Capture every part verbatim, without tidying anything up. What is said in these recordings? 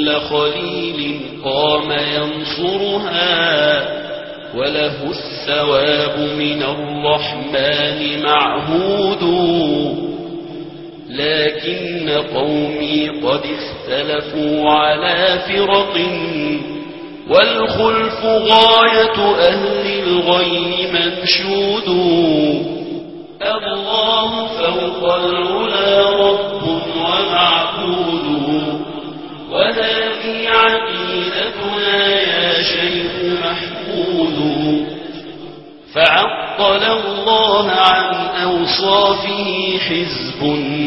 كل خليل قام ينصرها، وله الثواب من الرحمن معهود. لكن قومي قد اختلفوا على فرق، والخلف غاية أهل الغي منشود. الله فوق العلا رب ومعبود، وهذه عقيدتنا يا شيخ محمود. فعطل الله عن أوصافه حزب،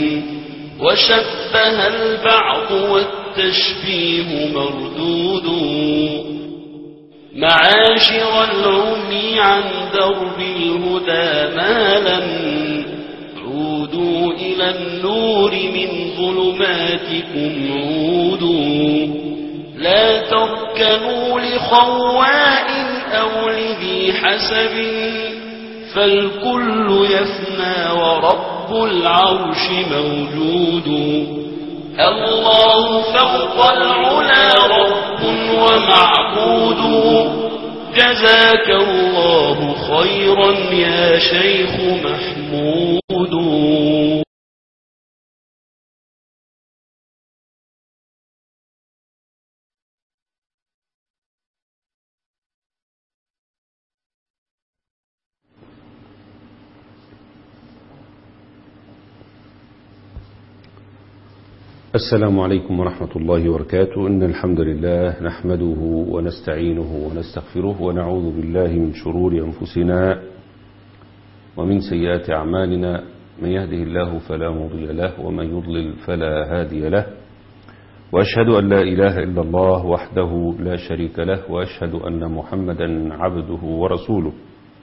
وشبه البعض والتشبيه مردود. معاشر العمي عن درب الهدى مالا، عودوا إلى النور من ظلماتكم عودوا. لا تركنوا لخواء أو لذي حسب، فالكل يفنى ورب العرش موجود. الله فوق العلا رب ومعبود، جزاك الله خيرا يا شيخ محمود. السلام عليكم ورحمة الله وبركاته. إن الحمد لله نحمده ونستعينه ونستغفره، ونعوذ بالله من شرور أنفسنا ومن سيئات أعمالنا. من يهده الله فلا مضل له، ومن يضلل فلا هادي له. وأشهد أن لا إله إلا الله وحده لا شريك له، وأشهد أن محمدا عبده ورسوله.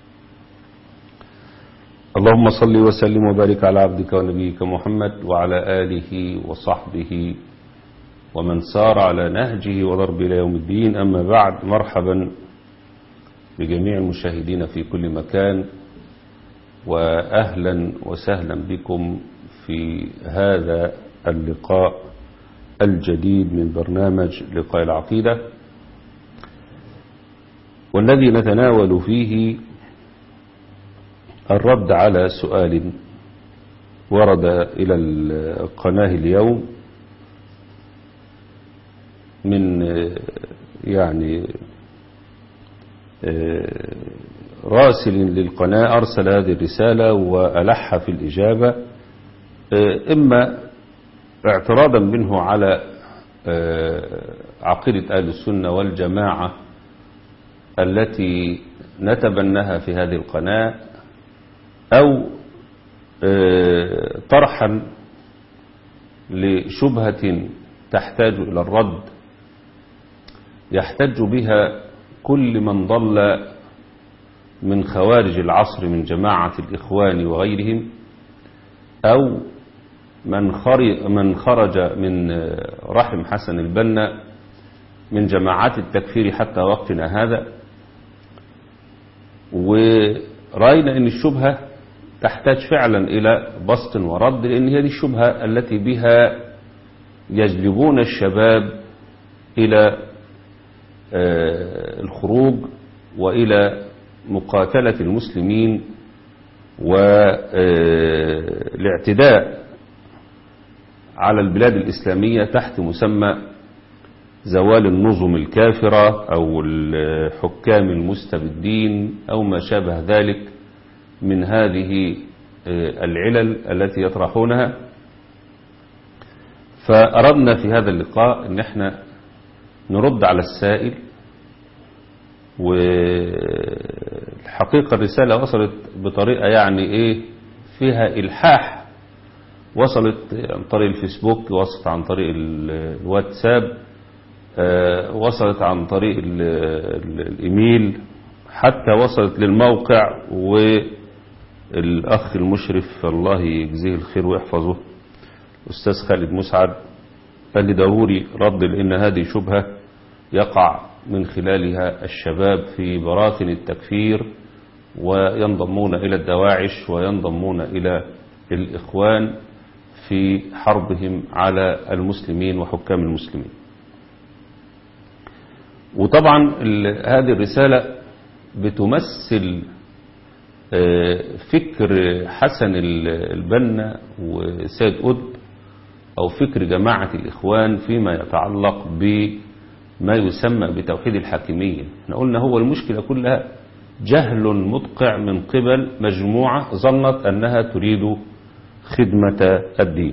اللهم صل وسلم وبارك على عبدك ونبيك محمد وعلى آله وصحبه ومن سار على نهجه وضرب إلى يوم الدين. أما بعد، مرحبا بجميع المشاهدين في كل مكان، وأهلا وسهلا بكم في هذا اللقاء الجديد من برنامج لقاء العقيدة، والذي نتناول فيه الرد على سؤال ورد إلى القناة اليوم من يعني راسل للقناة أرسل هذه الرسالة وألح في الإجابة، إما اعتراضا منه على عقيدة أهل السنة والجماعة التي نتبناها في هذه القناة، أو طرحا لشبهة تحتاج إلى الرد يحتج بها كل من ضل من خوارج العصر من جماعة الإخوان وغيرهم، أو من خرج من رحم حسن البنا من جماعات التكفير حتى وقتنا هذا. ورأينا أن الشبهة تحتاج فعلا إلى بسط ورد، لأن هذه الشبهة التي بها يجلبون الشباب إلى الخروج وإلى مقاتلة المسلمين والاعتداء على البلاد الإسلامية تحت مسمى زوال النظم الكافرة أو الحكام المستبدين أو ما شابه ذلك من هذه العلل التي يطرحونها. فأردنا في هذا اللقاء أن احنا نرد على السائل، والحقيقة الرسالة وصلت بطريقة يعني ايه فيها إلحاح، وصلت عن طريق الفيسبوك، وصلت عن طريق الواتساب، وصلت عن طريق الإيميل، حتى وصلت للموقع. والأخ المشرف الله يجزيه الخير ويحفظه أستاذ خالد مسعد قال لي ضروري رد، لأن هذه شبهة يقع من خلالها الشباب في براثن التكفير، وينضمون إلى الدواعش وينضمون إلى الإخوان في حربهم على المسلمين وحكام المسلمين. وطبعا هذه الرسالة بتمثل فكر حسن البنا وسيد قطب أو فكر جماعة الإخوان فيما يتعلق بما يسمى بتوحيد الحاكمية. احنا قلنا هو المشكلة كلها جهل مدقع من قبل مجموعة ظنت أنها تريد خدمة الدين.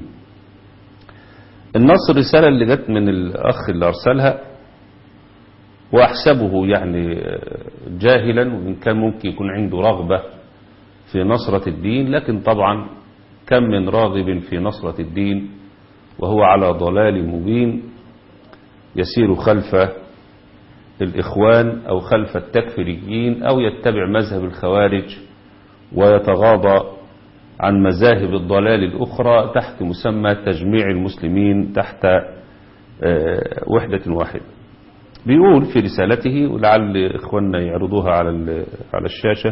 النص الرسالة اللي جت من الأخ اللي أرسلها وأحسبه يعني جاهلا، وإن كان ممكن يكون عنده رغبة في نصرة الدين، لكن طبعا كم من راغب في نصرة الدين وهو على ضلال مبين يسير خلف الإخوان أو خلف التكفيريين أو يتبع مذهب الخوارج ويتغاضى عن مذاهب الضلال الأخرى تحت مسمى تجميع المسلمين تحت وحدة واحدة. بيقول في رسالته، ولعل إخواننا يعرضوها على على الشاشة: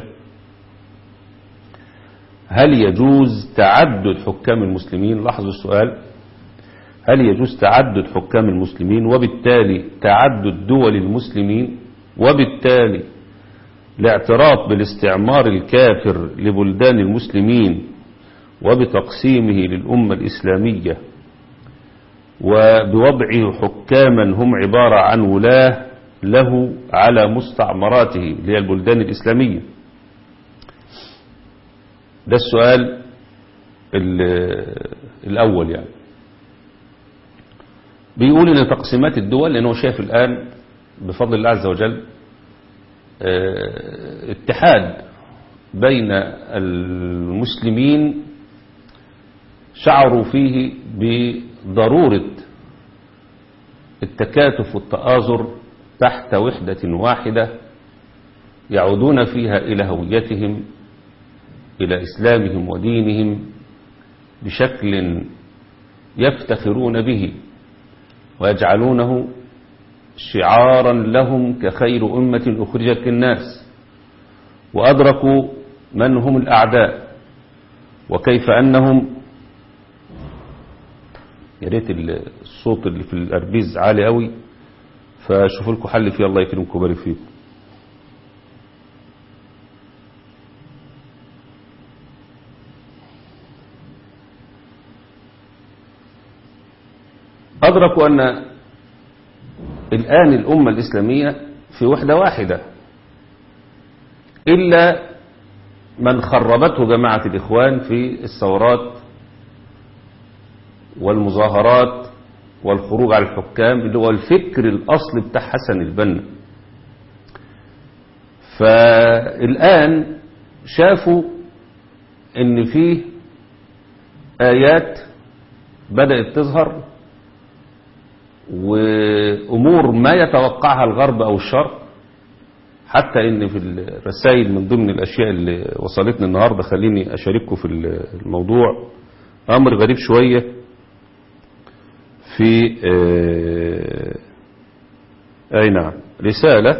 هل يجوز تعدد حكام المسلمين؟ لاحظوا السؤال: هل يجوز تعدد حكام المسلمين وبالتالي تعدد دول المسلمين وبالتالي الاعتراف بالاستعمار الكافر لبلدان المسلمين وبتقسيمه للأمة الإسلامية وبوضعه حكاما هم عبارة عن ولاة له على مستعمراته اللي هي البلدان الإسلامية؟ ده السؤال الأول. يعني بيقول إن تقسيمات الدول، لأنه شايف الآن بفضل الله عز وجل اتحاد بين المسلمين شعروا فيه بضرورة التكاتف والتآزر تحت وحدة واحدة يعودون فيها إلى هويتهم، إلى إسلامهم ودينهم بشكل يفتخرون به ويجعلونه شعارا لهم كخير أمة أخرجت للناس، وأدركوا من هم الأعداء وكيف أنهم، يا ريت الصوت اللي في الأربيز عالي قوي فشوفوا لكم حل فيه، الله يكرمكم ويبارك فيكم. أدركوا أن الآن الأمة الإسلامية في وحدة واحدة، إلا من خربته جماعة الإخوان في الثورات والمظاهرات والخروج على الحكام اللي هو الفكر الأصلي بتاع حسن البنا. فالآن شافوا إن فيه آيات بدأت تظهر وأمور ما يتوقعها الغرب أو الشرق، حتى إن في الرسائل من ضمن الأشياء اللي وصلتني النهاردة خليني أشارككم في الموضوع أمر غريب شوية. في أي نعم رسالة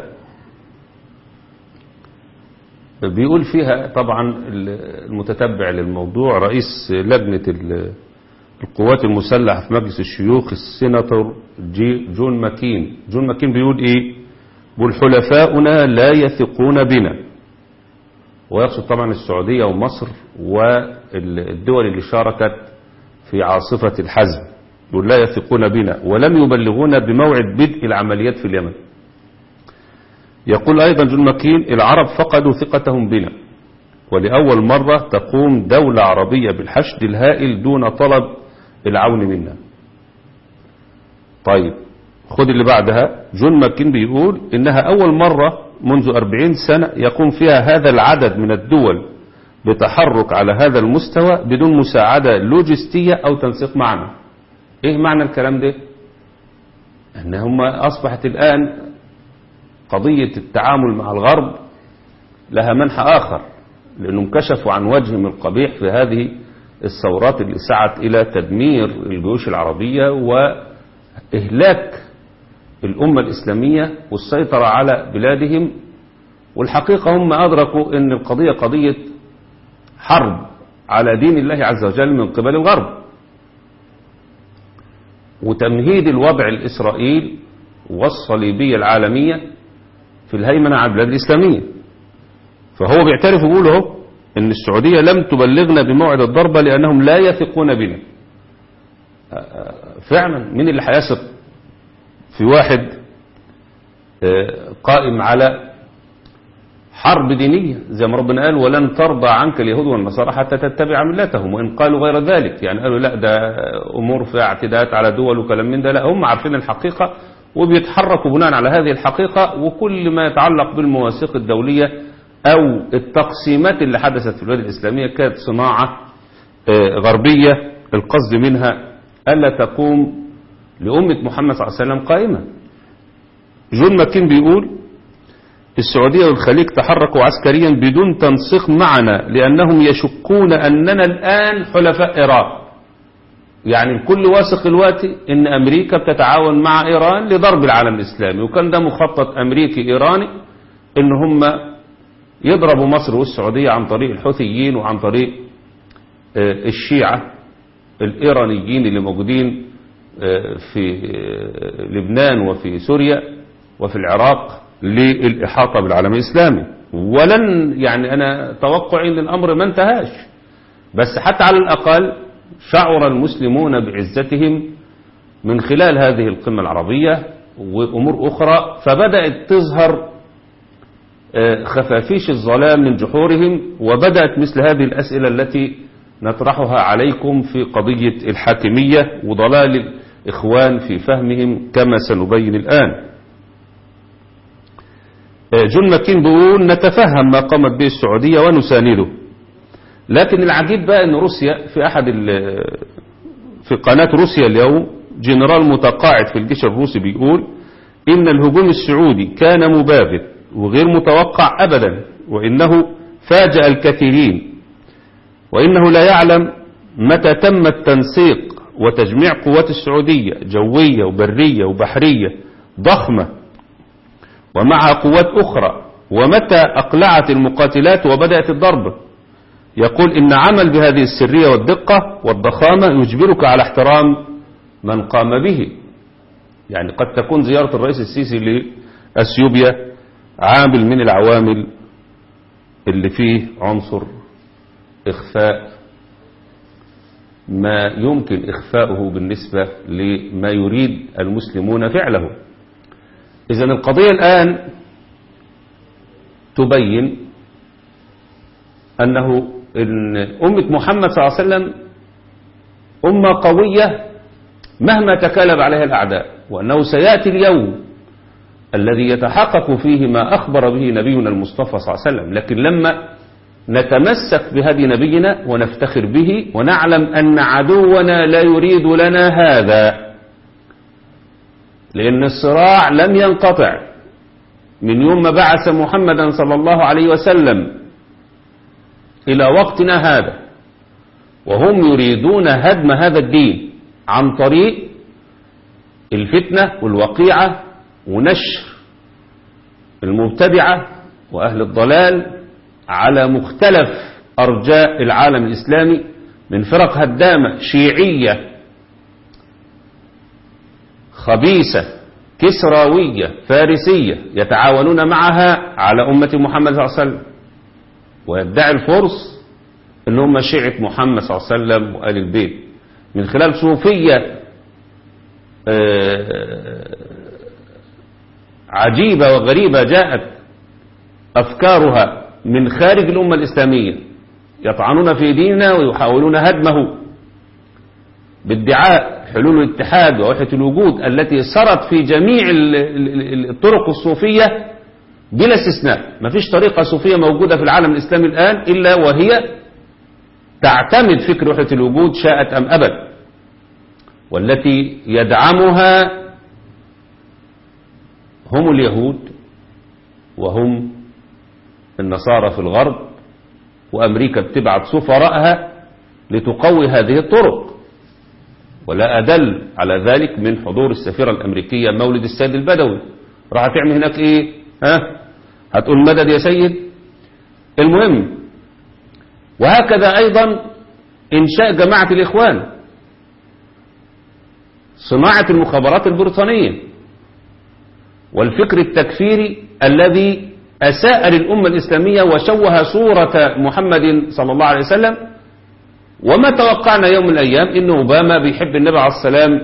بيقول فيها طبعا المتتبع للموضوع رئيس لجنة القوات المسلحة في مجلس الشيوخ السيناتور جون ماكين. جون ماكين بيقول ايه؟ بيقول حلفاؤنا لا يثقون بنا، ويقصد طبعا السعودية ومصر والدول اللي شاركت في عاصفة الحزم. يقول لا يثقون بنا ولم يبلغونا بموعد بدء العمليات في اليمن. يقول أيضا جون ماكين العرب فقدوا ثقتهم بنا، ولأول مرة تقوم دولة عربية بالحشد الهائل دون طلب العون منا. طيب خد اللي بعدها. جون ماكين بيقول إنها أول مرة منذ أربعين سنة يقوم فيها هذا العدد من الدول بتحرك على هذا المستوى بدون مساعدة لوجستية أو تنسيق معنا. إيه معنى الكلام ده؟ أن هم أصبحت الآن قضية التعامل مع الغرب لها منحى آخر، لأنهم كشفوا عن وجههم القبيح في هذه الثورات اللي سعت إلى تدمير الجيوش العربية وإهلاك الأمة الإسلامية والسيطرة على بلادهم. والحقيقة هم أدركوا أن القضية قضية حرب على دين الله عز وجل من قبل الغرب، وتمهيد الوضع الإسرائيلي والصليبية العالمية في الهيمنة على البلاد الإسلامية. فهو بيعترف ويقول اهو ان السعودية لم تبلغنا بموعد الضربة لأنهم لا يثقون بنا. فعلا مين اللي هيثق في واحد قائم على حرب دينية زي ما ربنا قال ولن ترضى عنك اليهود والنصارى حتى تتبع ملتهم، وإن قالوا غير ذلك يعني قالوا لا ده أمور فيها اعتداءات على دول وكلام من ده، لا هم عارفين الحقيقة وبيتحركوا بناء على هذه الحقيقة. وكل ما يتعلق بالمواثيق الدولية أو التقسيمات اللي حدثت في البلاد الإسلامية كانت صناعة غربية القصد منها ألا تقوم لأمة محمد صلى الله عليه وسلم قائمة. جون ماكين بيقول السعودية والخليج تحركوا عسكريا بدون تنسيق معنا لأنهم يشكون أننا الآن حلفاء إيران. يعني الكل واثق دلوقتي ان امريكا بتتعاون مع ايران لضرب العالم الاسلامي، وكان ده مخطط امريكي ايراني ان هم يضربوا مصر والسعودية عن طريق الحوثيين وعن طريق الشيعة الايرانيين اللي موجودين في لبنان وفي سوريا وفي العراق للإحاطة بالعالم الإسلامي. ولن يعني أنا توقعي أن الأمر ما انتهاش، بس حتى على الأقل شعر المسلمون بعزتهم من خلال هذه القمة العربية وأمور أخرى، فبدأت تظهر خفافيش الظلام من جحورهم، وبدأت مثل هذه الأسئلة التي نطرحها عليكم في قضية الحاكمية وضلال الإخوان في فهمهم كما سنبين الآن. جون ماكين بيقول نتفهم ما قامت به السعودية ونسانده، لكن العجيب بقى ان روسيا في احد في قناة روسيا اليوم جنرال متقاعد في الجيش الروسي بيقول ان الهجوم السعودي كان مبابر وغير متوقع ابدا، وانه فاجأ الكثيرين، وانه لا يعلم متى تم التنسيق وتجميع قوات السعودية جوية وبرية وبحرية ضخمة ومع قوات أخرى، ومتى أقلعت المقاتلات وبدأت الضرب. يقول إن عمل بهذه السرية والدقة والضخامة يجبرك على احترام من قام به. يعني قد تكون زيارة الرئيس السيسي لأثيوبيا عامل من العوامل اللي فيه عنصر إخفاء ما يمكن إخفاؤه بالنسبة لما يريد المسلمون فعله. إذن القضية الآن تبين أنه إن أمة محمد صلى الله عليه وسلم أمة قوية مهما تكالب عليها الأعداء، وأنه سيأتي اليوم الذي يتحقق فيه ما أخبر به نبينا المصطفى صلى الله عليه وسلم. لكن لما نتمسك بهدي نبينا ونفتخر به ونعلم أن عدونا لا يريد لنا هذا، لأن الصراع لم ينقطع من يوم ما بعث محمدا صلى الله عليه وسلم إلى وقتنا هذا، وهم يريدون هدم هذا الدين عن طريق الفتنة والوقيعة ونشر المبتدعة وأهل الضلال على مختلف أرجاء العالم الإسلامي من فرق هدامة شيعية خبيثة كسراوية فارسية يتعاونون معها على أمة محمد صلى الله عليه وسلم، ويدعي الفرس ان هم شيعة محمد صلى الله عليه وسلم وآل البيت من خلال صوفية عجيبة وغريبة جاءت أفكارها من خارج الأمة الإسلامية، يطعنون في ديننا ويحاولون هدمه بادعاء حلول الاتحاد ووحدة الوجود التي سرت في جميع الطرق الصوفية بلا استثناء. ما فيش طريقة صوفية موجودة في العالم الإسلامي الآن إلا وهي تعتمد فكر وحدة الوجود شاءت أم أبد، والتي يدعمها هم اليهود وهم النصارى في الغرب، وأمريكا بتبعت سفراءها لتقوي هذه الطرق. ولا أدل على ذلك من حضور السفيرة الأمريكية مولد السيد البدوي، راح تعمل هناك إيه؟ ها؟ هتقول مدد يا سيد؟ المهم، وهكذا أيضا إنشاء جماعة الإخوان، صناعة المخابرات البريطانية والفكر التكفيري الذي أساء للأمة الإسلامية وشوه صورة محمد صلى الله عليه وسلم. وما توقعنا يوم من الأيام إن أوباما بيحب النبي عليه السلام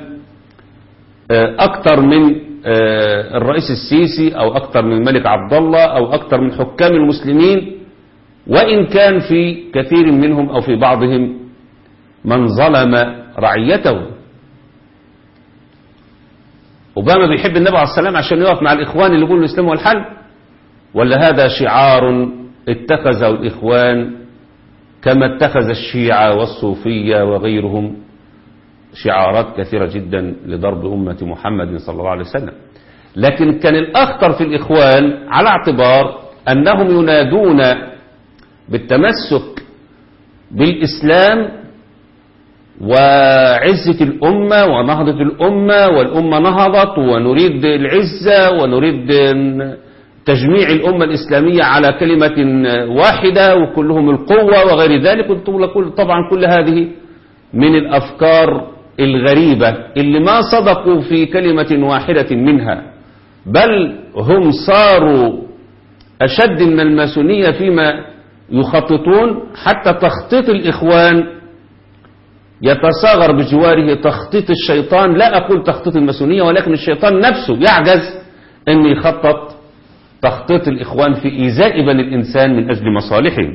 أكتر من الرئيس السيسي أو أكتر من الملك عبد الله أو أكتر من حكام المسلمين، وإن كان في كثير منهم أو في بعضهم من ظلم رعيته. أوباما بيحب النبي عليه السلام عشان يقف مع الإخوان اللي يقولوا الإسلام هو الحل، ولا هذا شعار اتخذه الإخوان كما اتخذ الشيعة والصوفية وغيرهم شعارات كثيرة جدا لضرب أمة محمد صلى الله عليه وسلم؟ لكن كان الأخطر في الإخوان على اعتبار أنهم ينادون بالتمسك بالإسلام وعزة الأمة ونهضة الأمة، والأمة نهضت ونريد العزة ونريد تجميع الأمة الإسلامية على كلمة واحدة وكلهم القوة وغير ذلك. طبعا كل هذه من الأفكار الغريبة اللي ما صدقوا في كلمة واحدة منها، بل هم صاروا أشد من الماسونية فيما يخططون، حتى تخطيط الإخوان يتصاغر بجواره تخطيط الشيطان. لا أقول تخطيط الماسونية، ولكن الشيطان نفسه يعجز أن يخطط تخطيط الإخوان في إيذاء بني الإنسان من أجل مصالحهم.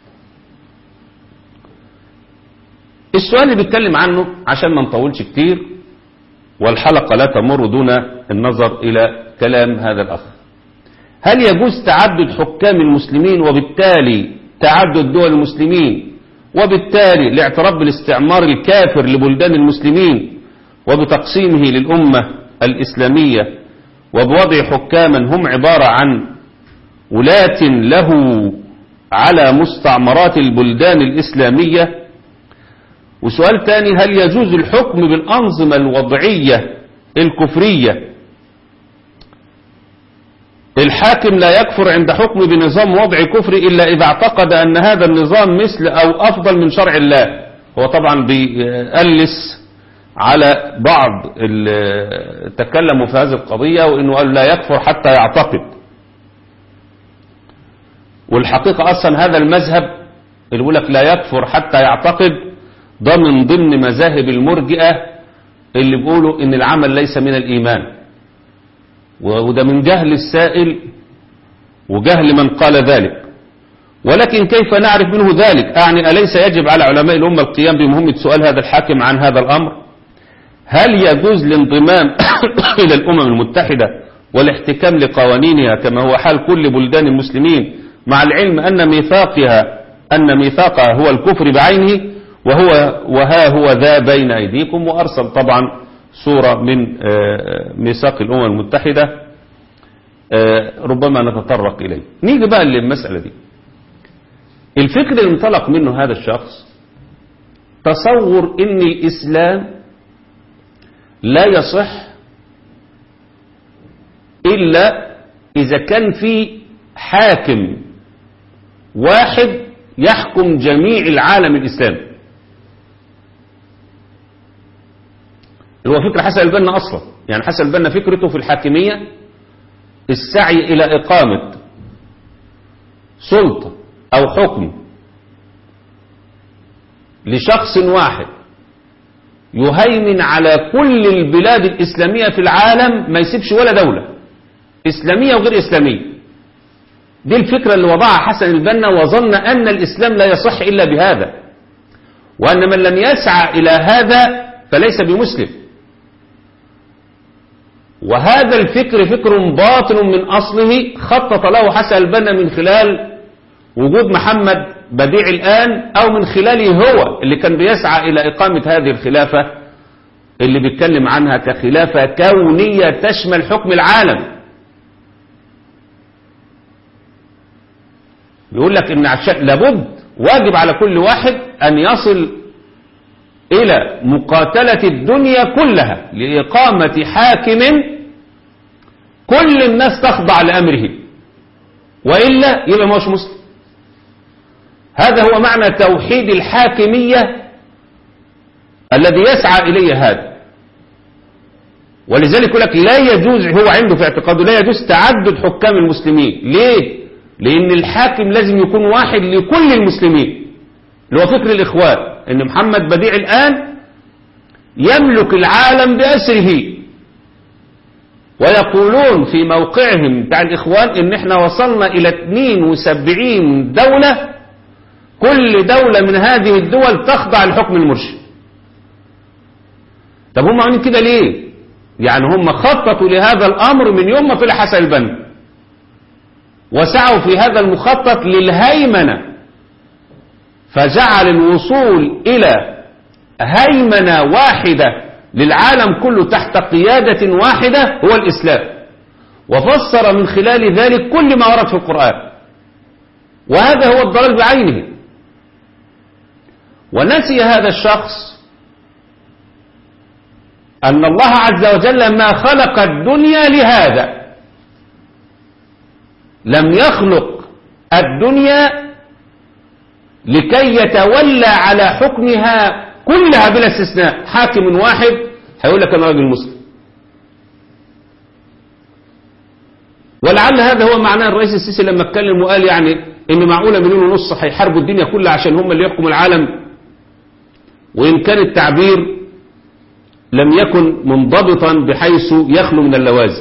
السؤال اللي بيتكلم عنه عشان ما نطولش كتير والحلقة لا تمر دون النظر إلى كلام هذا الأخ: هل يجوز تعدد حكام المسلمين وبالتالي تعدد دول المسلمين وبالتالي الاعتراف بالاستعمار الكافر لبلدان المسلمين وبتقسيمه للأمة الإسلامية وبوضع حكاما هم عبارة عن ولاة له على مستعمرات البلدان الإسلامية؟ وسؤال تاني: هل يجوز الحكم بالأنظمة الوضعية الكفرية؟ الحاكم لا يكفر عند حكم بنظام وضعي كفري إلا إذا اعتقد أن هذا النظام مثل أو أفضل من شرع الله. هو طبعا بيألس على بعض اللي تكلموا في هذه القضية، وإنه قال لا يكفر حتى يعتقد. والحقيقة أصلا هذا المذهب اللي يقول لك لا يكفر حتى يعتقد ده من ضمن مذاهب المرجئة اللي بيقولوا إن العمل ليس من الإيمان، وده من جهل السائل وجهل من قال ذلك. ولكن كيف نعرف منه ذلك؟ أعني أليس يجب على علماء الأمة القيام بمهمة سؤال هذا الحاكم عن هذا الأمر؟ هل يجوز الانضمام إلى الأمم المتحدة والاحتكام لقوانينها كما هو حال كل بلدان المسلمين، مع العلم أن ميثاقها أن ميثاقها هو الكفر بعينه، وهو وها هو ذا بين أيديكم؟ وأرسل طبعا صورة من ميثاق الأمم المتحدة ربما نتطرق إليه. نيجي بقى للمسألة دي. الفكر اللي انطلق منه هذا الشخص تصور إن الإسلام لا يصح إلا إذا كان في حاكم واحد يحكم جميع العالم الإسلامي. هو فكرة حسن البنا أصلا، يعني حسن البنا فكرته في الحاكمية السعي إلى إقامة سلطة أو حكم لشخص واحد يهيمن على كل البلاد الإسلامية في العالم، ما يسيبش ولا دولة إسلامية وغير إسلامية. دي الفكرة اللي وضعها حسن البنا، وظن أن الإسلام لا يصح إلا بهذا، وأن من لم يسعى إلى هذا فليس بمسلم. وهذا الفكر فكر باطل من أصله، خطط له حسن البنا من خلال وجود محمد بديع الآن، أو من خلاله هو اللي كان بيسعى إلى إقامة هذه الخلافة اللي بيتكلم عنها كخلافة كونية تشمل حكم العالم. يقول لك إن لابد واجب على كل واحد أن يصل إلى مقاتلة الدنيا كلها لإقامة حاكم كل الناس تخضع لأمره، وإلا يبقى مش مسلم. هذا هو معنى توحيد الحاكمية الذي يسعى إليه هذا. ولذلك يقول لك لا يجوز، هو عنده في اعتقاده لا يجوز تعدد حكام المسلمين. ليه؟ لأن الحاكم لازم يكون واحد لكل المسلمين، اللي هو فكر الإخوان، إن محمد بديع الآن يملك العالم بأسره، ويقولون في موقعهم بتاع الإخوان إن إحنا وصلنا إلى اثنين وسبعين دولة، كل دولة من هذه الدول تخضع لحكم المرشد. طب هم عاملين كده ليه؟ يعني هم خططوا لهذا الأمر من يوم ما طلع حسن البنا، وسعوا في هذا المخطط للهيمنة، فجعل الوصول إلى هيمنة واحدة للعالم كله تحت قيادة واحدة هو الإسلام، وفسر من خلال ذلك كل ما ورد في القرآن، وهذا هو الضلال بعينه. ونسي هذا الشخص أن الله عز وجل ما خلق الدنيا لهذا، لم يخلق الدنيا لكي يتولى على حكمها كلها بلا استثناء حاكم واحد هيقول لك أنا راجل مسلم. ولعل هذا هو معناه الرئيس السيسي لما اتكلم وقال يعني إن معقولة مليون ونص هيحاربوا الدنيا كلها عشان هم اللي يحكموا العالم، وإن كان التعبير لم يكن منضبطا بحيث يخلو من اللوازم.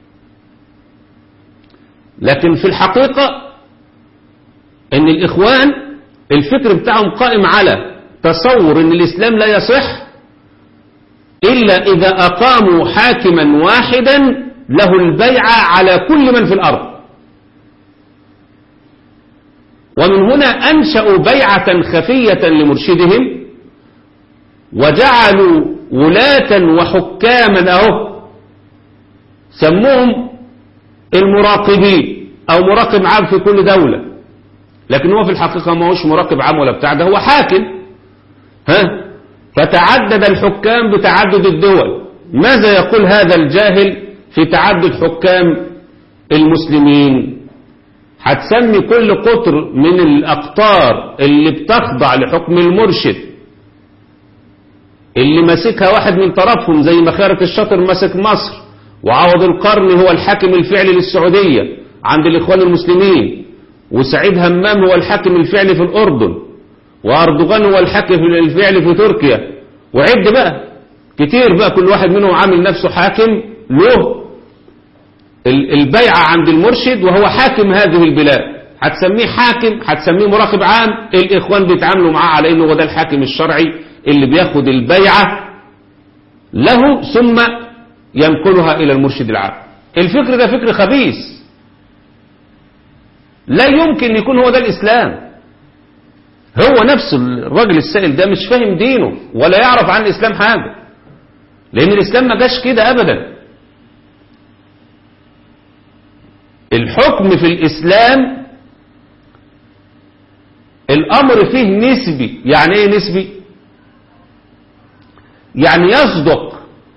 لكن في الحقيقة ان الإخوان الفكر بتاعهم قائم على تصور ان الإسلام لا يصح إلا إذا أقاموا حاكما واحدا له البيعة على كل من في الأرض. ومن هنا أنشأوا بيعة خفية لمرشدهم، وجعلوا ولاة وحكاما أهو سموهم المراقبين أو مراقب عام في كل دولة، لكن هو في الحقيقة ما هوش مراقب عام ولا بتاع، ده هو حاكم. ها فتعدد الحكام بتعدد الدول. ماذا يقول هذا الجاهل في تعدد حكام المسلمين؟ هتسمي كل قطر من الأقطار اللي بتخضع لحكم المرشد اللي ماسكها واحد من طرفهم، زي ما خيرت الشاطر ماسك مصر، وعوض القرن هو الحاكم الفعلي للسعودية عند الإخوان المسلمين، وسعيد همام هو الحاكم الفعلي في الأردن، وأردوغان هو الحاكم الفعلي في تركيا، وعد بقى كتير بقى، كل واحد منهم عامل نفسه حاكم له البيعة عند المرشد وهو حاكم هذه البلاد. هتسميه حاكم، هتسميه مراقب عام، الإخوان بيتعاملوا معاه على إنه هو ده الحاكم الشرعي اللي بياخد البيعة له ثم ينقلها إلى المرشد العام. الفكر ده فكر خبيث، لا يمكن يكون هو ده الإسلام. هو نفس الراجل السائل ده مش فاهم دينه ولا يعرف عن الإسلام حاجة، لأن الإسلام ما جاش كده أبدا. الحكم في الإسلام الأمر فيه نسبي. يعني إيه نسبي؟ يعني يصدق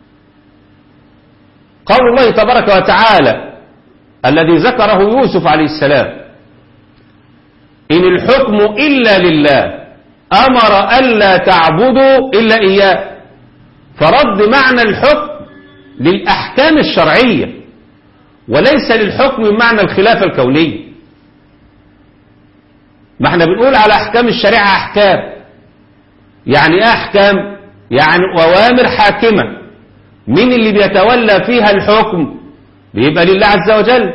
قول الله تبارك وتعالى الذي ذكره يوسف عليه السلام: إن الحكم إلا لله أمر ألا تعبدوا إلا إياه. فرد معنى الحكم للأحكام الشرعية وليس للحكم بمعنى الخلافة الكونية. ما احنا بنقول على أحكام الشريعة أحكام. يعني ايه أحكام؟ يعني أوامر حاكمة. مين اللي بيتولى فيها الحكم؟ بيبقى لله عز وجل.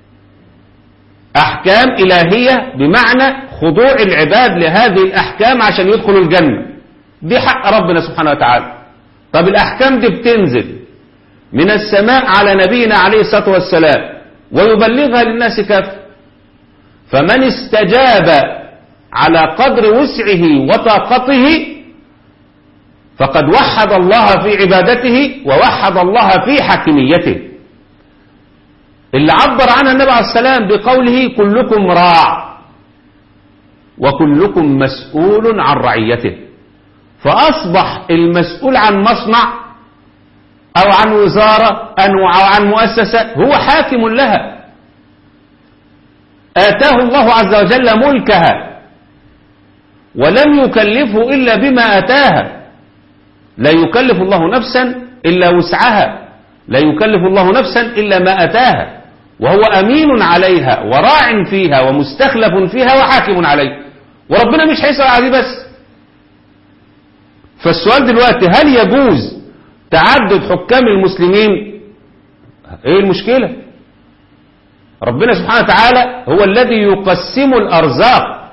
أحكام إلهية بمعنى خضوع العباد لهذه الأحكام عشان يدخلوا الجنة، دي حق ربنا سبحانه وتعالى. طب الأحكام دي بتنزل من السماء على نبينا عليه الصلاة والسلام ويبلغها للناس كافة، فمن استجاب على قدر وسعه وطاقته فقد وحد الله في عبادته ووحد الله في حكميته، اللي عبر عنها النبي عليه السلام بقوله: كلكم راع وكلكم مسؤول عن رعيته. فأصبح المسؤول عن مصنع أو عن وزارة أو عن مؤسسة هو حاكم لها. آتاه الله عز وجل ملكها ولم يكلفه إلا بما آتاها. لا يكلف الله نفسا إلا وسعها، لا يكلف الله نفسا إلا ما أتاها، وهو أمين عليها وراع فيها ومستخلف فيها وحاكم عليها، وربنا مش هيسأل على دي بس. فالسؤال دلوقتي هل يجوز تعدد حكام المسلمين؟ ايه المشكلة؟ ربنا سبحانه وتعالى هو الذي يقسم الأرزاق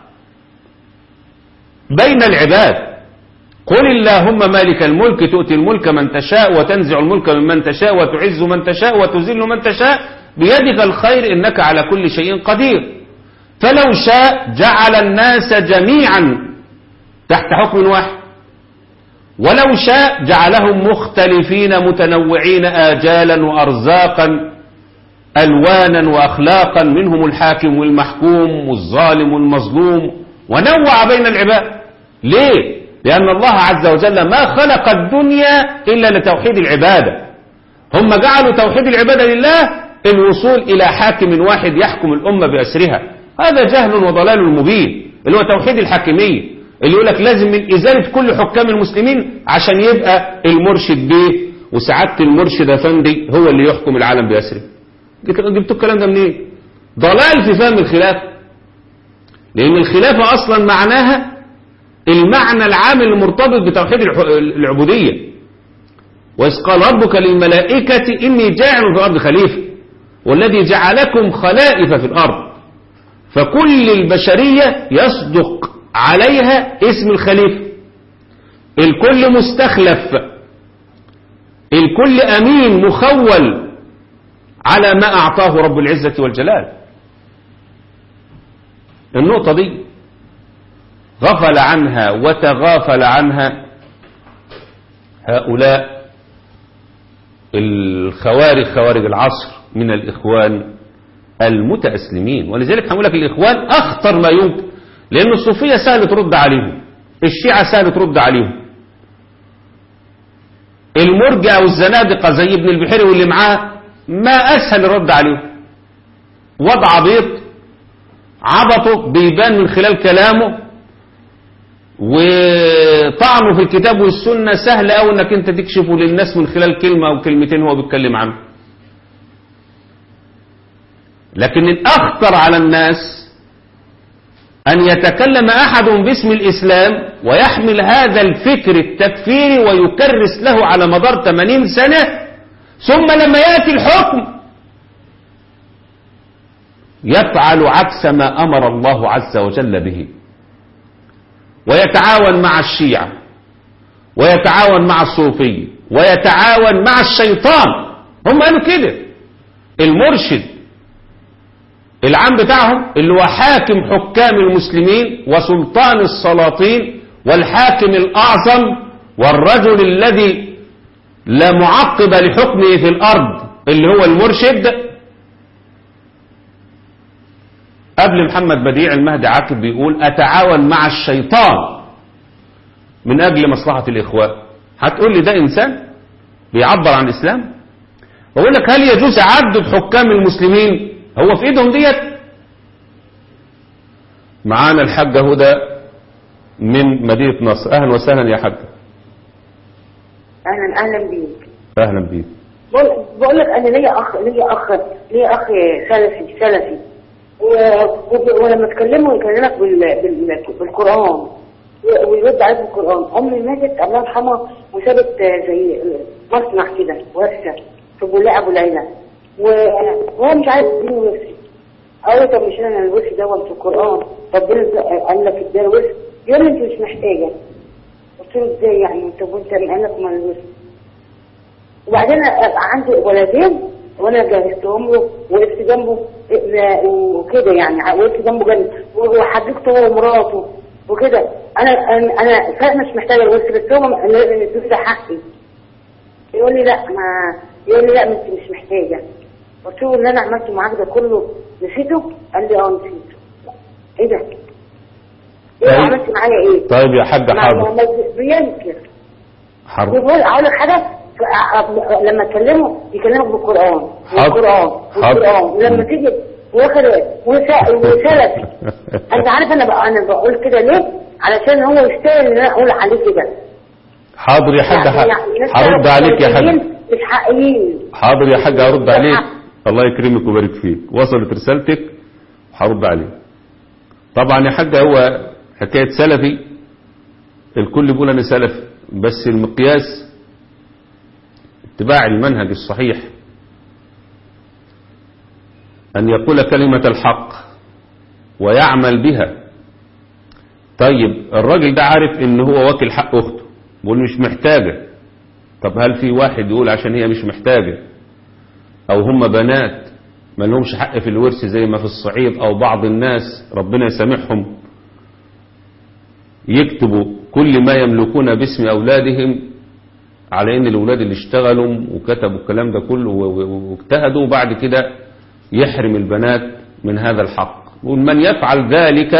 بين العباد. قل اللهم مالك الملك تؤتي الملك من تشاء وتنزع الملك ممن تشاء وتعز من تشاء وتذل من تشاء بيدك الخير إنك على كل شيء قدير. فلو شاء جعل الناس جميعا تحت حكم واحد، ولو شاء جعلهم مختلفين متنوعين آجالا وأرزاقا ألوانا وأخلاقا، منهم الحاكم والمحكوم والظالم والمظلوم، ونوع بين العباد. ليه؟ لأن الله عز وجل ما خلق الدنيا إلا لتوحيد العبادة. هم جعلوا توحيد العبادة لله الوصول إلى حاكم واحد يحكم الأمة بأسرها. هذا جهل وضلال مبين، اللي هو توحيد الحاكمية، اللي يقول لك لازم من إزالة كل حكام المسلمين عشان يبقى المرشد بيه وسعادة المرشد أفندي هو اللي يحكم العالم بأسره. جبتوا الكلام ده منين؟ إيه؟ ضلال في فهم الخلافة. لأن الخلافة أصلا معناها المعنى العام المرتبط بتوحيد العبودية. وإذ قال ربك للملائكة إني جاعل في الأرض خليفة، والذي جعلكم خلائف في الأرض. فكل البشرية يصدق عليها اسم الخليفة، الكل مستخلف، الكل أمين مخول على ما أعطاه رب العزة والجلال. النقطة دي غفل عنها وتغافل عنها هؤلاء الخوارج، خوارج العصر من الإخوان المتأسلمين. ولذلك هنقول لك الإخوان أخطر ما يمكن، لأن الصوفية سهل ترد عليهم، الشيعة سهل ترد عليهم، المرجع والزنادقة زي ابن البحيري واللي معاه ما أسهل الرد عليهم. وضع عبيط عبطه بيبان من خلال كلامه، وطعنه في الكتاب والسنة سهل أو أنك أنت تكشفه للناس من خلال كلمة أو كلمتين هو بيتكلم عنه. لكن الأخطر على الناس أن يتكلم أحد باسم الإسلام ويحمل هذا الفكر التكفيري ويكرس له على مدار ثمانين سنة، ثم لما يأتي الحكم يفعل عكس ما أمر الله عز وجل به، ويتعاون مع الشيعة ويتعاون مع الصوفية ويتعاون مع الشيطان. هم قالوا كده. المرشد العام بتاعهم اللي هو حاكم حكام المسلمين وسلطان السلاطين والحاكم الأعظم والرجل الذي لا معقب لحكمه في الأرض اللي هو المرشد، قبل محمد بديع المهدي عاقب بيقول أتعاون مع الشيطان من أجل مصلحة الإخوان. هتقول لي ده إنسان بيعبر عن الإسلام؟ بقول لك هل يجوز عدد حكام المسلمين؟ هو في إيدهم ديت؟ معانا الحاجة هدى من مدينة نصر. أهلا وسهلا يا حاجة. أهلا أهلا بيك. أهلا بيك. بقول لك أنا ليا أخ ليا أخ ليا أخ سلفي سلفي ولما تكلمه يكلمك بالقرآن ويرد عليك بالقرآن. أمي ماتت الله يرحمها وسابت زي مصنع كده ورثة في بولاق أبو ليلى، وهو مش عارف يديني ورثي. أقول طب مش أنا الورث دوت في القرآن ربنا قال لك اديني ورث؟ يقول لي أنت مش محتاجة. قلت له إزاي يعني؟ طب وأنت مين قال لك ما الورث؟ وبعدين عندي ولدين وانا جهزتهم له وقفت جنبه وكده يعني، وقفت جنبه جنب وحدقته هو ومراته وكده. انا انا فعلا مش محتاجه الورث، بس هو الفلوس ده حقي. يقول لي لا ما يقول لي لا انت مش محتاجه. قلت له اللي انا عملته معاك ده كله نسيته؟ قال لي اه نسيته. ايه ده؟ ايه طيب. عملت معايا ايه؟ طيب يا حاجه حاضر. بينكر حاضر. يقول اقول لك حاجه لما تكلمه يكلمك بالقرآن والقرآن والقرآن لما تيجي واخد وسلفي. انت عارف انا بقى انا بقول كده ليه؟ علشان هو يستاهل ان انا اقول عليه كده. حاضر يا حاج. يعني هرد عليك يا حاج. مش حقيقيين. حاضر يا حاج، هرد عليك. الله يكرمك ويبارك فيك، وصلت رسالتك وهرد عليك. طبعا يا حاج هو حكاية سلفي الكل يقول أنا سلفي، بس المقياس اتباع المنهج الصحيح، أن يقول كلمة الحق ويعمل بها. طيب الراجل ده عارف ان هو واكل حق اخته، بيقول مش محتاجة. طب هل في واحد يقول عشان هي مش محتاجة او هم بنات ما لهمش حق في الورث زي ما في الصعيد، او بعض الناس ربنا يسامحهم يكتبوا كل ما يملكون باسم اولادهم على ان الاولاد اللي اشتغلوا وكتبوا الكلام ده كله واجتهدوا، وبعد كده يحرم البنات من هذا الحق. ومن يفعل ذلك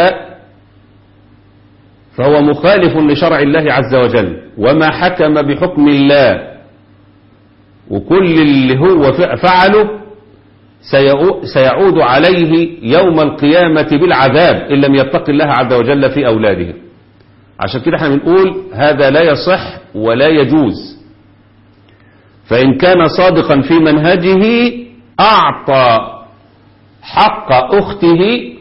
فهو مخالف لشرع الله عز وجل وما حكم بحكم الله، وكل اللي هو فعله سيعود عليه يوم القيامة بالعذاب إن لم يتق الله عز وجل في أولاده. عشان كده احنا بنقول هذا لا يصح ولا يجوز. فإن كان صادقا في منهجه أعطى حق أخته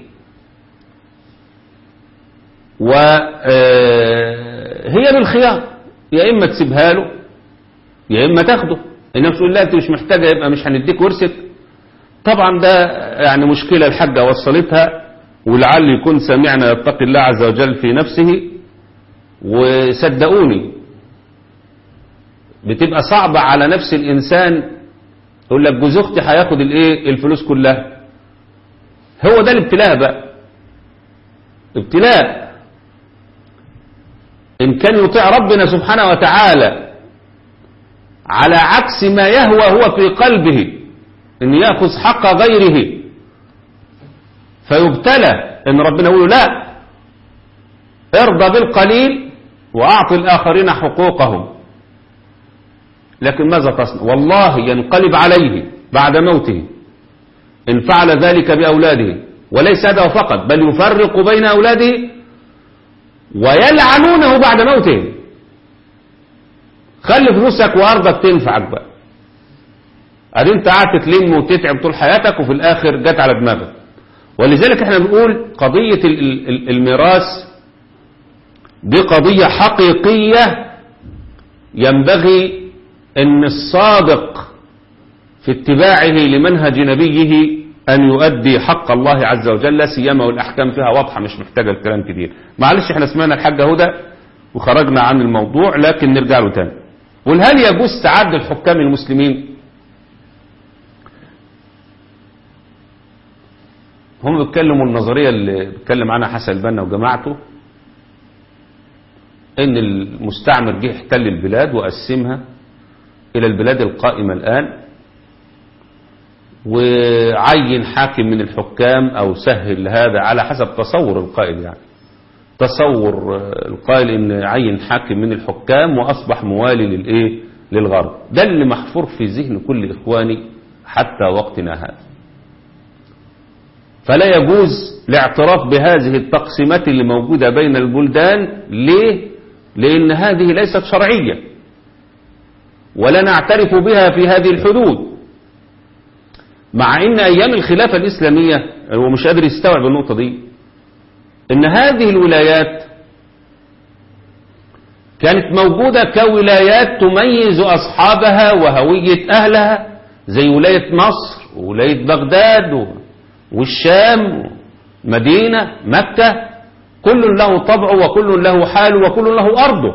وهي بالخيار، يا إما تسيبها له يا إما تاخده. إنما تقول لا أنت مش محتاجة يبقى مش هنديك ورثك. طبعا ده يعني مشكلة الحاجة وصلتها، ولعل يكون سمعنا يتقي الله عز وجل في نفسه. وصدقوني بتبقى صعبة على نفس الإنسان، يقول لك جوز أختي هياخد الإيه الفلوس كلها. هو ده الابتلاء بقى، ابتلاء. إن كان يطيع ربنا سبحانه وتعالى على عكس ما يهوى هو في قلبه إن يأخذ حق غيره فيبتلى، إن ربنا يقول لا ارضى بالقليل وأعطي الآخرين حقوقهم. لكن ماذا تصنع؟ والله ينقلب عليه بعد موته إن فعل ذلك بأولاده. وليس هذا فقط، بل يفرق بين أولاده ويلعنونه بعد موته. خلي فلوسك وأرضك تنفعك بقى، أدي أنت قعدت تلم وتتعب طول حياتك وفي الآخر جت على دماغك. ولذلك احنا بنقول قضية الميراث دي قضية حقيقية، ينبغي أن الصادق في اتباعه لمنهج نبيه أن يؤدي حق الله عز وجل، سيما والأحكام فيها واضحة مش محتاجة الكلام كتير. معلش احنا سمعنا الحاجة هدى وخرجنا عن الموضوع، لكن نرجع له تاني. قل هل يجوز تعدد حكام المسلمين؟ هم بيتكلموا النظرية اللي بيتكلم عنها حسن البنا وجماعته، ان المستعمر جه احتل البلاد وقسمها الى البلاد القائمة الآن، وعين حاكم من الحكام او سهل هذا على حسب تصور القائل. يعني تصور القائل ان عين حاكم من الحكام واصبح موالي للايه للغرب. ده اللي محفور في ذهن كل اخواني حتى وقتنا هذا. فلا يجوز الاعتراف بهذه التقسيمات اللي موجودة بين البلدان. ليه؟ لان هذه ليست شرعية ولا نعترف بها في هذه الحدود. مع ان ايام الخلافة الاسلامية هو مش قادر يستوعب النقطة دي، ان هذه الولايات كانت موجودة كولايات تميز اصحابها وهوية اهلها، زي ولاية مصر وولاية بغداد والشام مدينة مكة، كل له طبعه وكل له حاله وكل له أرضه.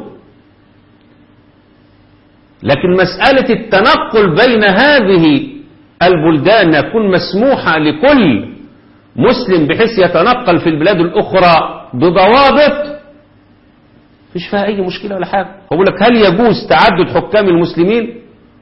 لكن مسألة التنقل بين هذه البلدان يكون مسموحة لكل مسلم بحيث يتنقل في البلاد الأخرى بضوابط، فيش فيها أي مشكلة ولا حاجة. أقول لك هل يجوز تعدد حكام المسلمين؟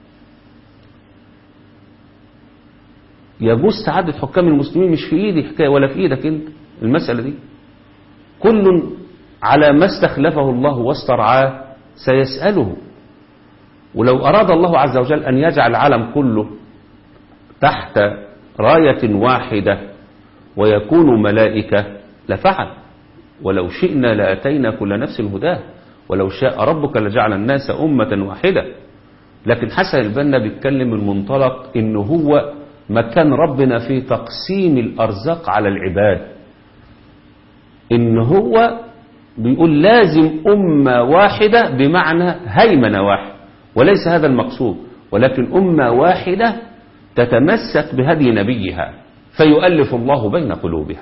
يجوز تعدد حكام المسلمين، مش في ايدي حكاية ولا في ايدك انت المسألة دي. كل على ما استخلفه الله واسترعاه سيسأله. ولو أراد الله عز وجل أن يجعل العالم كله تحت راية واحدة ويكون ملائكة لفعل، ولو شئنا لأتينا كل نفس هداه، ولو شاء ربك لجعل الناس أمة واحدة. لكن حسن البنا بيتكلم من منطلق إنه هو مكان ربنا في تقسيم الأرزاق على العباد، إن هو بيقول لازم أمة واحدة بمعنى هيمنة واحد، وليس هذا المقصود، ولكن أمة واحدة تتمسك بهدي نبيها فيؤلف الله بين قلوبها.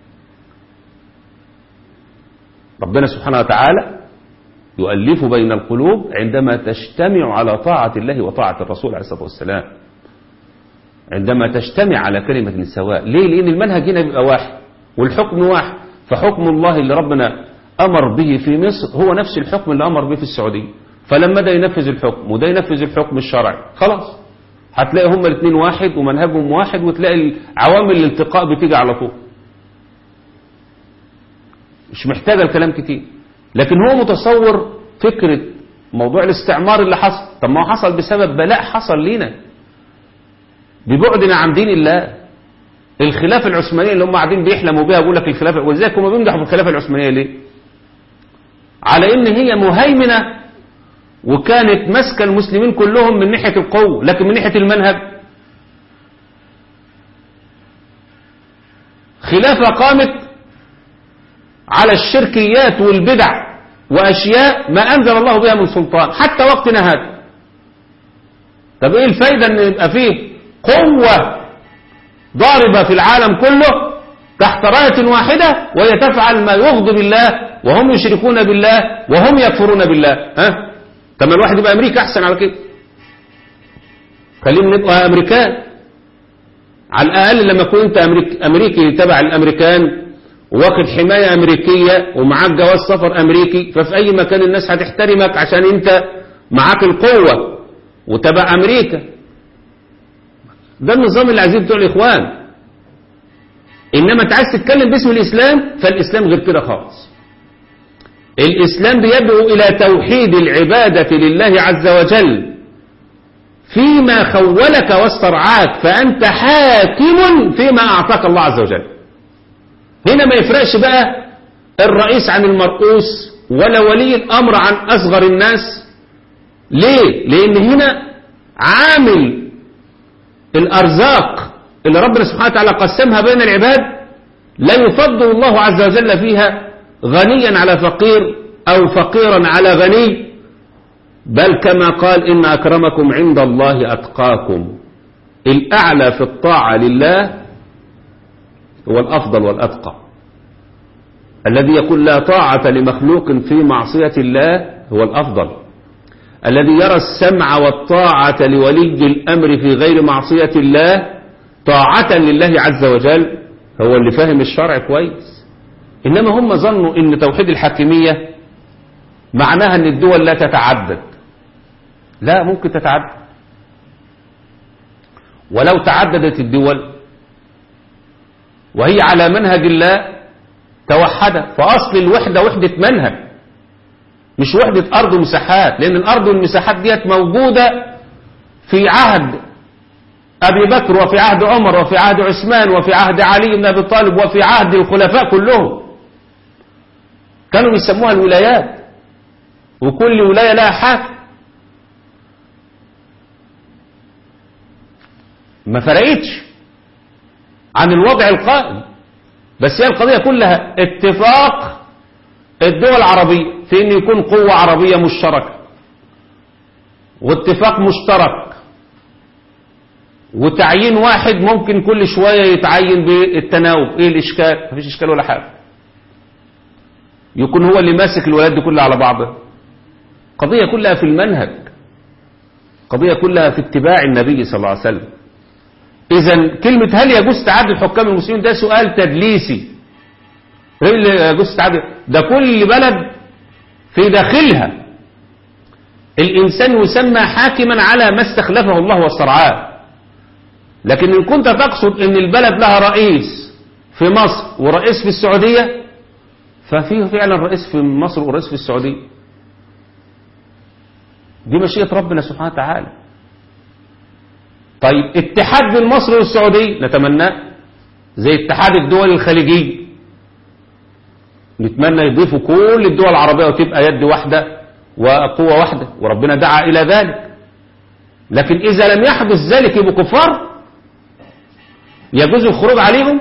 ربنا سبحانه وتعالى يؤلف بين القلوب عندما تجتمع على طاعة الله وطاعة الرسول عليه الصلاة والسلام، عندما تجتمع على كلمة سواء. ليه؟ لأن المنهج هنا بيبقى واحد والحكم واحد، فحكم الله اللي ربنا أمر به في مصر هو نفس الحكم اللي أمر به في السعودية، فلما ده ينفذ الحكم وده ينفذ الحكم الشرعي خلاص هتلاقي هما الاثنين واحد ومنهجهم واحد، وتلاقي عوامل الالتقاء بتيجي على طول، مش محتاجة الكلام كتير. لكن هو متصور فكرة موضوع الاستعمار اللي حصل، طب ما هو حصل بسبب بلاء حصل لينا ببعدنا عن دين الله. الخلافة العثمانية اللي هم قاعدين بيحلموا بها، بيقول لك الخلافة، ولذلك هم بيمدحوا بالخلافة العثمانية ليه؟ على ان هي مهيمنة وكانت ماسكة المسلمين كلهم من ناحية القوة، لكن من ناحية المنهج خلافة قامت على الشركيات والبدع وأشياء ما أنزل الله بها من سلطان حتى وقتنا هذا. طب إيه الفايدة أن يبقى فيه قوة ضاربة في العالم كله تحت راية واحدة وهي تفعل ما يغضب الله وهم يشركون بالله وهم يكفرون بالله؟ ها؟ طب ما الواحد يبقى أمريكا أحسن على كده، خلينا نبقى أمريكان على الأقل. لما يكون أنت أمريكي, أمريكي تبع الأمريكان واخد حماية أمريكية ومعاك جواز سفر أمريكي، ففي أي مكان الناس هتحترمك عشان أنت معاك القوة وتبع أمريكا. ده النظام اللي عايزين بتوع الإخوان. إنما أنت عايز تتكلم باسم الإسلام، فالإسلام غير كده خالص. الإسلام بيدعو إلى توحيد العبادة لله عز وجل فيما خولك واسترعاك، فأنت حاكم فيما أعطاك الله عز وجل. هنا ما يفرقش بقى الرئيس عن المرؤوس ولا ولي الأمر عن أصغر الناس. ليه؟ لأن هنا عامل الأرزاق اللي ربنا سبحانه وتعالى قسمها بين العباد لا يفضل الله عز وجل فيها غنيا على فقير أو فقيرا على غني، بل كما قال إن أكرمكم عند الله أتقاكم. الأعلى في الطاعة لله هو الأفضل والأتقى. الذي يقول لا طاعة لمخلوق في معصية الله هو الأفضل. الذي يرى السمع والطاعة لولي الأمر في غير معصية الله طاعة لله عز وجل هو اللي فاهم الشرع كويس. إنما هم ظنوا إن توحيد الحاكمية معناها أن الدول لا تتعدد. لا، ممكن تتعدد، ولو تعددت الدول وهي على منهج الله توحدت. فأصل الوحدة وحدة منهج، مش وحدة أرض ومساحات، لأن الأرض والمساحات ديت موجودة في عهد أبي بكر وفي عهد عمر وفي عهد عثمان وفي عهد علي بن أبي طالب وفي عهد الخلفاء كلهم. كانوا يسموها الولايات، وكل ولاية لها حاكم. ما فرقتش عن الوضع القائم، بس هي القضية كلها اتفاق الدول العربية في أن يكون قوة عربية مشتركة واتفاق مشترك وتعيين واحد ممكن كل شوية يتعين بالتناوب. ايه الاشكال؟ مفيش اشكال ولا حاجة. يكون هو اللي ماسك الولايات دي كلها على بعضها. قضية كلها في المنهج، قضية كلها في اتباع النبي صلى الله عليه وسلم. إذن كلمة هل يجوز تعدد حكام المسلمين ده سؤال تدليسي. ايه اللي يجوز تعدد؟ ده كل بلد في داخلها الإنسان يسمى حاكما على ما استخلفه الله واسترعاه. لكن إن كنت تقصد أن البلد لها رئيس في مصر ورئيس في السعودية، ففيه فعلا رئيس في مصر ورئيس في السعودية. دي مشيئة ربنا سبحانه وتعالى. طيب اتحاد بين مصر والسعودية نتمناه، زي اتحاد الدول الخليجية. نتمنى يضيفوا كل الدول العربية وتبقى يد واحدة وقوة واحدة، وربنا دعا إلى ذلك. لكن إذا لم يحدث ذلك يبقوا كفار يجوز الخروج عليهم.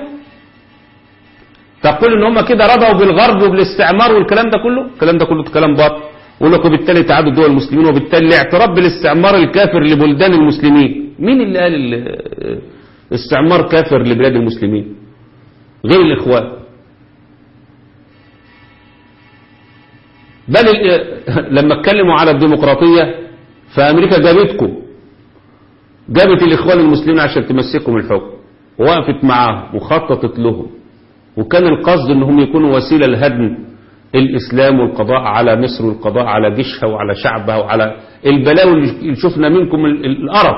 تقول ان هم كده رضوا بالغرب وبالاستعمار والكلام ده كله، الكلام ده كله كلام باطل. يقول لك وبالتالي تعادل دول المسلمين وبالتالي الاعتراف بالاستعمار الكافر لبلدان المسلمين. مين اللي قال الاستعمار كافر لبلاد المسلمين غير الإخوان؟ بل لما اتكلموا على الديمقراطية فأمريكا جابتكم، جابت الإخوان المسلمين عشان تمسكهم الحكم، ووقفت معاهم وخططت لهم، وكان القصد انهم يكونوا وسيلة لهدم الإسلام والقضاء على مصر والقضاء على جيشها وعلى شعبها وعلى البلاوي اللي شفنا منكم القرف.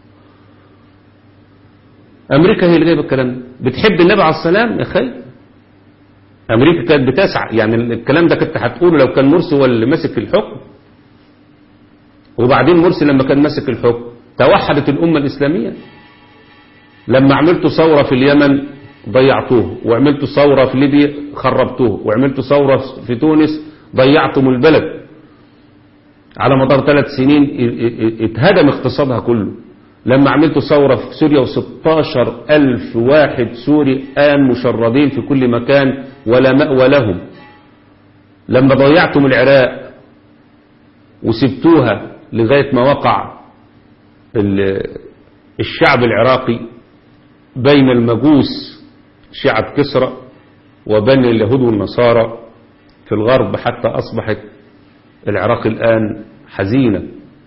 أمريكا هي اللي جايبه الكلام ده. بتحب النبي عليه السلام يا خي؟ أمريكا كانت بتسعى، يعني الكلام ده كنت هتقوله لو كان مرسي هو اللي ماسك الحكم. وبعدين مرسي لما كان ماسك الحكم توحدت الأمة الإسلامية. لما عملتوا ثورة في اليمن ضيعتوه، وعملتوا ثورة في ليبيا خربتوه، وعملتوا ثورة في تونس ضيعتم البلد. على مدار ثلاث سنين اتهدم اقتصادها كله. لما عملتوا ثورة في سوريا وستاشر ألف واحد سوري آن مشردين في كل مكان ولا مأوى لهم. لما ضيعتم العراق وسبتوها لغاية ما وقع الشعب العراقي بين المجوس شيعة كسرى وبين اليهود والنصارى في الغرب، حتى أصبحت العراق الآن حزينة.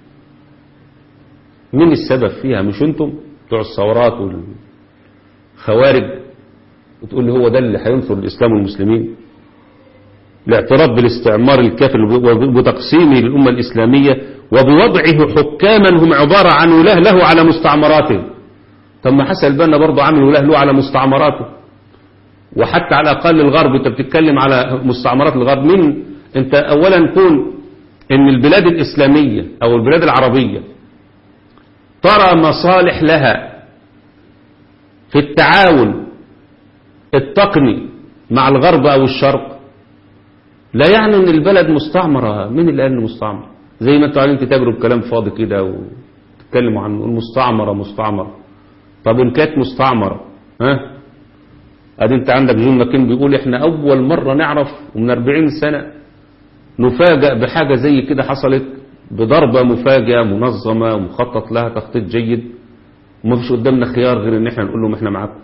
من السبب فيها؟ مش انتم بتوع الثورات والخوارج وتقول لي هو ده اللي هينصر الإسلام والمسلمين؟ الاعتراف بالاستعمار الكافر وتقسيمه للأمة الإسلامية وبوضعه حكاما هم عبارة عن ولاة له على مستعمراته. طب ما حسن البنا برضه عامل ولاة له على مستعمراته، وحتى على الأقل الغرب. انت بتتكلم على مستعمرات الغرب. مين انت؟ اولا كون ان البلاد الإسلامية او البلاد العربية ترى مصالح لها في التعاون التقني مع الغرب او الشرق، لا يعني ان البلد مستعمرة. مين اللي قال انه مستعمر؟ زي ما انتوا قاعدين تتاجروا بكلام فاضي كده وتتكلموا عن المستعمرة مستعمرة. طب ان كانت مستعمرة، ها ادي انت عندك جون ماكين بيقول احنا اول مرة نعرف ومن أربعين سنة نفاجأ بحاجة زي كده حصلت، بضربة مفاجئة منظمة ومخطط لها تخطيط جيد، وما فيش قدامنا خيار غير ان احنا نقول لهم احنا معاكم.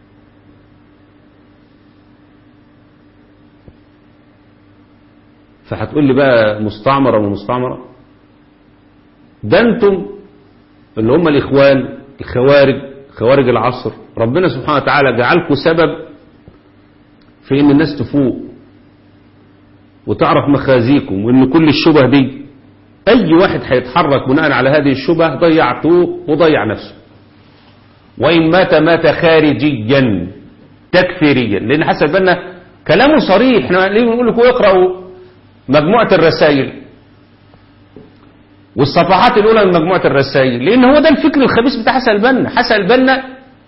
فهتقول لي بقى مستعمرة ومستعمرة؟ ده انتم اللي هم الاخوان الخوارج خوارج العصر، ربنا سبحانه وتعالى جعلكم سبب في ان الناس تفوق وتعرف مخازيكم، وان كل الشبه دي اي واحد هيتحرك بناء على هذه الشبه ضيعتوه وضيع نفسه. وان مات مات خارجيا تكفيريا. لان حسن البنا كلامه صريح. احنا ليه بنقول لكم اقرأوا مجموعة الرسائل والصفحات الأولى من مجموعة الرسائل، لأن هو ده الفكر الخبيث بتاع حسن البنا. حسن البنا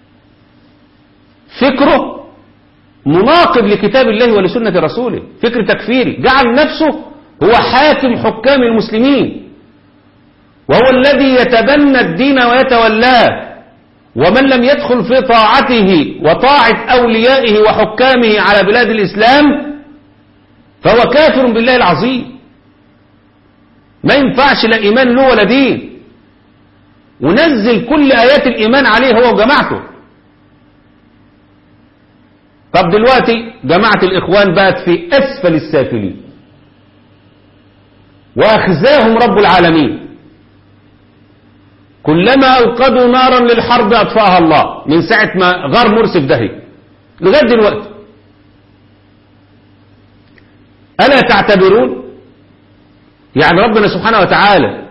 فكره مناقض لكتاب الله ولسنة رسوله، فكر تكفيري. جعل نفسه هو حاكم حكام المسلمين، وهو الذي يتبنى الدين ويتولاه، ومن لم يدخل في طاعته وطاعة أوليائه وحكامه على بلاد الإسلام فهو كافر بالله العظيم. ما ينفعش لا إيمان له ولا دين. ونزل كل آيات الإيمان عليه هو وجماعته. طب دلوقتي جماعة الإخوان بقت في أسفل السافلين، وأخزاهم رب العالمين. كلما أوقدوا نارا للحرب أطفاها الله، من ساعة ما غار مرسي في دهي لغاية دلوقتي. ألا تعتبرون يعني ربنا سبحانه وتعالى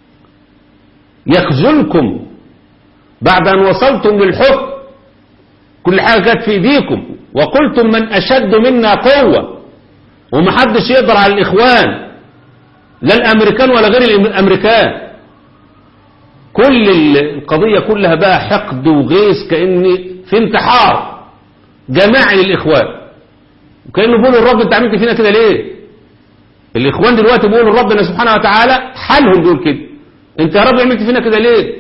يخذلكم بعد أن وصلتم للحكم؟ كل حاجة كانت في ايديكم، وقلتم من أشد منا قوة، ومحدش يقدر على الإخوان، لا الأمريكان ولا غير الأمريكان. كل القضية كلها بقى حقد وغيظ، كأن في انتحار جماعي للإخوان، وكأنه بيقولوا الرب انت عملت فينا كده ليه؟ الإخوان دلوقتي بيقولوا ربنا سبحانه وتعالى حالهم دول كده، انت يا رب عملت فينا كده ليه؟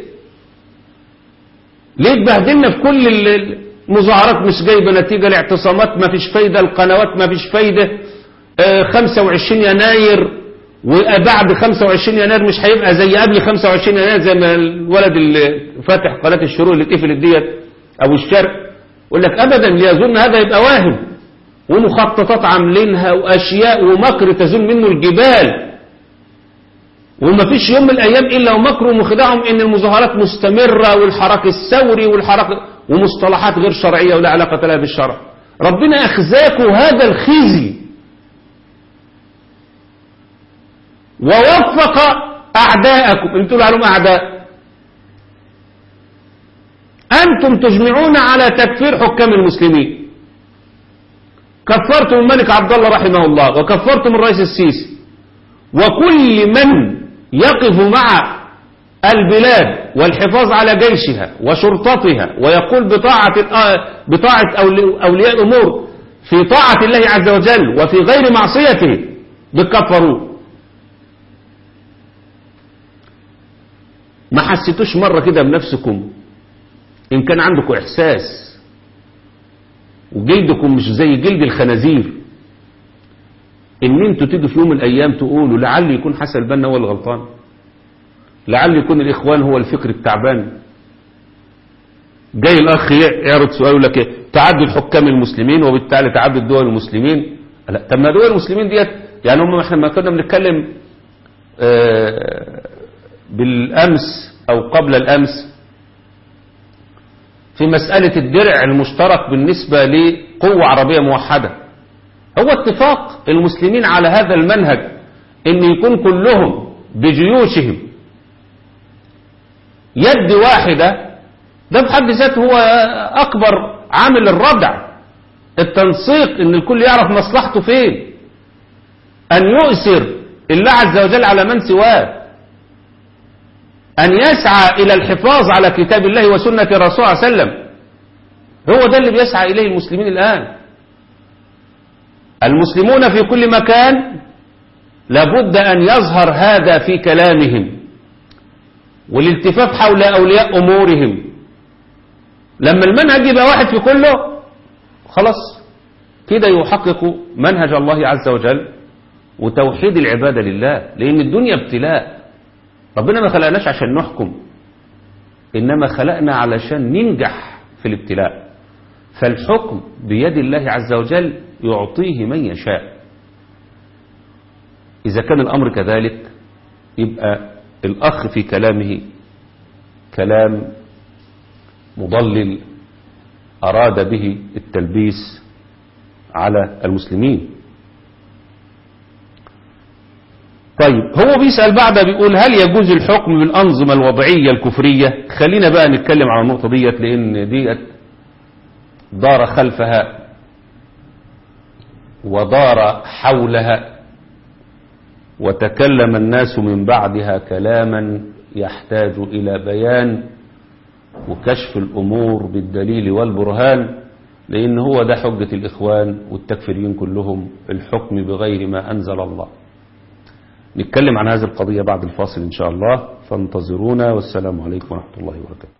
ليه تبهدلنا في كل المظاهرات مش جايبه نتيجه، الاعتصامات ما فيش فايده، القنوات ما فيش فايده، اه خمسة وعشرين يناير وبعد خمسة وعشرين يناير مش هيبقى زي قبل خمسة وعشرين يناير، زي ما الولد اللي فاتح قناه الشروق اللي اتقفلت ديت ابو الشرق يقول لك ابدا ليظن هذا يبقى واهم، ومخططات عاملينها واشياء ومكر تزول منه الجبال، وما فيش يوم من الايام الا ومكرهم وخداعهم ان المظاهرات مستمره والحراك الثوري والحراك ومصطلحات غير شرعيه ولا علاقه لها بالشرع. ربنا اخزاكم هذا الخزي ووفق اعداءكم، انتوا لهم اعداء، انتم تجمعون على تكفير حكام المسلمين. كفرتم الملك عبد الله رحمه الله، وكفرتم الرئيس السيسي، وكل من يقف مع البلاد والحفاظ على جيشها وشرطتها ويقول بطاعة بطاعة أولياء الأمور في طاعة الله عز وجل وفي غير معصيته بكفروا. ما حسيتوش مرة كده بنفسكم إن كان عندكم إحساس وجلدكم مش زي جلد الخنازير ان انتوا تيجوا في يوم من الايام تقولوا لعل يكون حسن البنا هو الغلطان، لعل يكون الاخوان هو الفكر التعبان؟ جاي الاخ يعرض سؤال يقول لك ايه؟ تعدد حكام المسلمين وبالتالي تعدد دول المسلمين. لا، طب ما دول المسلمين ديت يعني هم احنا ما كنا بنتكلم آه بالامس او قبل الامس في مسألة الدرع المشترك بالنسبة لقوة عربية موحدة. هو اتفاق المسلمين على هذا المنهج ان يكون كلهم بجيوشهم يد واحدة، ده بحد ذاته هو اكبر عامل الردع، التنسيق ان الكل يعرف مصلحته فين، ان يؤثر الله عز وجل على من سواه، ان يسعى الى الحفاظ على كتاب الله وسنة رسوله صلى الله عليه وسلم. هو ده اللي بيسعى اليه المسلمين الان. المسلمون في كل مكان لابد أن يظهر هذا في كلامهم والالتفاف حول أولياء أمورهم. لما المنهج يبقى واحد في كله خلاص كده يحقق منهج الله عز وجل وتوحيد العبادة لله، لأن الدنيا ابتلاء. ربنا ما خلقناش عشان نحكم، إنما خلقنا علشان ننجح في الابتلاء. فالحكم بيد الله عز وجل يعطيه من يشاء. إذا كان الأمر كذلك يبقى الأخ في كلامه كلام مضلل أراد به التلبيس على المسلمين. طيب هو بيسأل بعدها بيقول هل يجوز الحكم بالأنظمة الوضعية الكفرية؟ خلينا بقى نتكلم عن النقطة ديت، لأن ديت دار خلفها ودار حولها وتكلم الناس من بعدها كلاما يحتاج إلى بيان وكشف الأمور بالدليل والبرهان، لأن هو ده حجة الإخوان والتكفيريين كلهم، الحكم بغير ما أنزل الله. نتكلم عن هذه القضية بعد الفاصل إن شاء الله، فانتظرونا، والسلام عليكم ورحمة الله وبركاته.